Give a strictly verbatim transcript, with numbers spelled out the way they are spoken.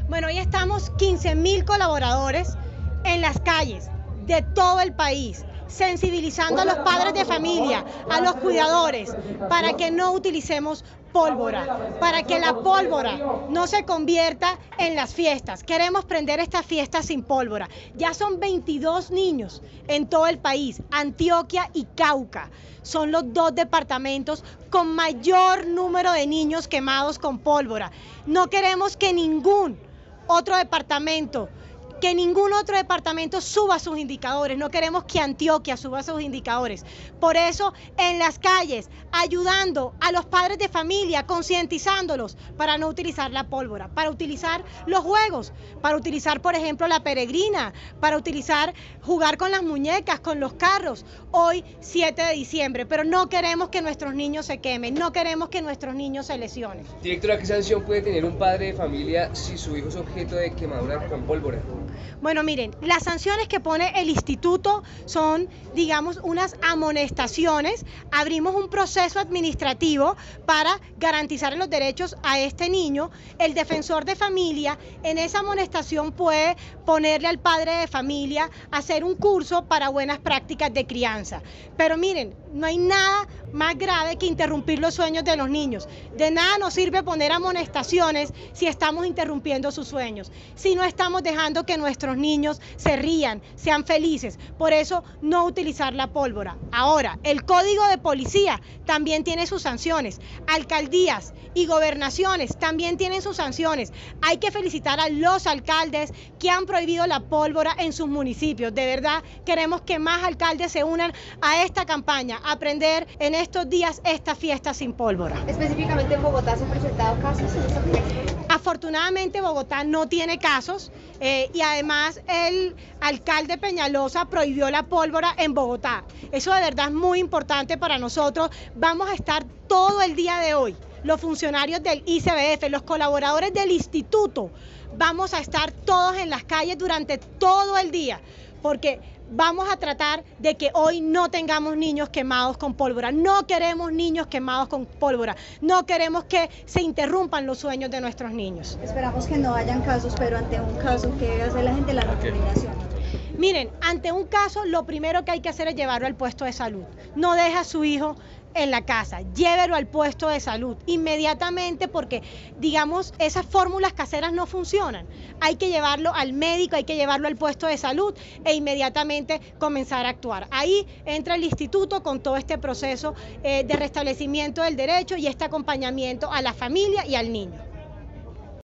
Bueno, hoy estamos quince mil colaboradores en las calles de todo el país, sensibilizando a los padres de familia, a los cuidadores, para que no utilicemos pólvora, para que la pólvora no se convierta en las fiestas. Queremos prender estas fiestas sin pólvora. Ya son veintidós niños en todo el país. Antioquia y Cauca son los dos departamentos con mayor número de niños quemados con pólvora. No queremos que ningún otro departamento que ningún otro departamento suba sus indicadores, no queremos que Antioquia suba sus indicadores. Por eso, en las calles, ayudando a los padres de familia, concientizándolos para no utilizar la pólvora, para utilizar los juegos, para utilizar, por ejemplo, la peregrina, para utilizar, jugar con las muñecas, con los carros, hoy siete de diciembre, pero no queremos que nuestros niños se quemen, no queremos que nuestros niños se lesionen. Directora, ¿qué sanción puede tener un padre de familia si su hijo es objeto de quemadura con pólvora? Bueno, miren, las sanciones que pone el instituto son, digamos, unas amonestaciones. Abrimos un proceso administrativo para garantizar los derechos a este niño. El defensor de familia en esa amonestación puede ponerle al padre de familia hacer un curso para buenas prácticas de crianza. Pero miren, no hay nada más grave que interrumpir los sueños de los niños. De nada nos sirve poner amonestaciones si estamos interrumpiendo sus sueños, si no estamos dejando que nuestros niños se rían, sean felices. Por eso, no utilizar la pólvora. Ahora, el Código de Policía también tiene sus sanciones. Alcaldías y gobernaciones también tienen sus sanciones. Hay que felicitar a los alcaldes que han prohibido la pólvora en sus municipios. De verdad, queremos que más alcaldes se unan a esta campaña, a aprender en estos días esta fiesta sin pólvora. Específicamente en Bogotá, ¿se han presentado casos en esta fiesta? Afortunadamente Bogotá no tiene casos eh, y además el alcalde Peñalosa prohibió la pólvora en Bogotá. Eso de verdad es muy importante para nosotros. Vamos a estar todo el día de hoy, los funcionarios del I C B F, los colaboradores del instituto, vamos a estar todos en las calles durante todo el día, porque vamos a tratar de que hoy no tengamos niños quemados con pólvora. No queremos niños quemados con pólvora. No queremos que se interrumpan los sueños de nuestros niños. Esperamos que no hayan casos, pero ante un caso, ¿qué debe hacer la gente? La recomendación. Miren, ante un caso, lo primero que hay que hacer es llevarlo al puesto de salud. No deja a su hijo en la casa, llévelo al puesto de salud inmediatamente, porque digamos esas fórmulas caseras no funcionan. Hay que llevarlo al médico, hay que llevarlo al puesto de salud e inmediatamente comenzar a actuar. Ahí entra el instituto con todo este proceso eh, de restablecimiento del derecho y este acompañamiento a la familia y al niño.